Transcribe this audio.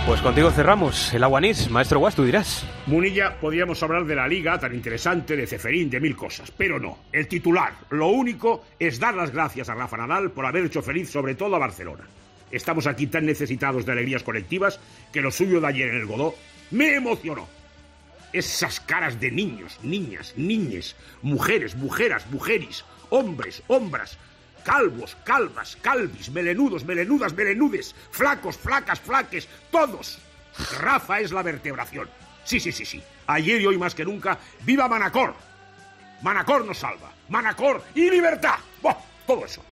Pues contigo cerramos el Aguanís. Maestro Guas, tú dirás. Munilla, podríamos hablar de la Liga tan interesante, de Ceferín, de mil cosas, pero no. El titular, lo único, es dar las gracias a Rafa Nadal por haber hecho feliz sobre todo a Barcelona. Estamos aquí tan necesitados de alegrías colectivas que lo suyo de ayer en el Godó me emocionó. Esas caras de niños, niñas, niñes, mujeres, mujeras, mujeris, hombres, hombras, calvos, calvas, calvis, melenudos, melenudas, melenudes, flacos, flacas, flaques, todos. Rafa es la vertebración. Sí. Ayer y hoy más que nunca, ¡viva Manacor! Manacor nos salva. Manacor y libertad. ¡Buah! Todo eso.